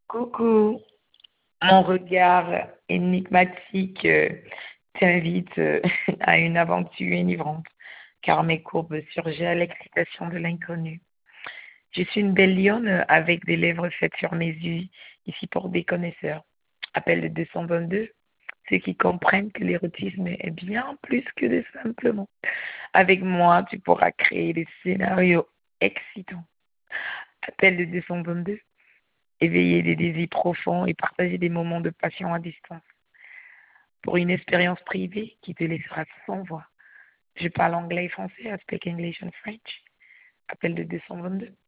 Coucou, mon regard énigmatique t'invite à une aventure enivrante, car mes courbes surgissent à l'excitation de l'inconnu. Je suis une belle lionne avec des lèvres faites sur mes yeux, ici pour des connaisseurs. Appel de 222, ceux qui comprennent que l'érotisme est bien plus que de simplement. Avec moi, tu pourras créer des scénarios excitants. Appel de 222, éveiller des désirs profonds et partager des moments de passion à distance. Pour une expérience privée qui te laissera sans voix. Je parle anglais et français, I speak English and French. Appel de 222.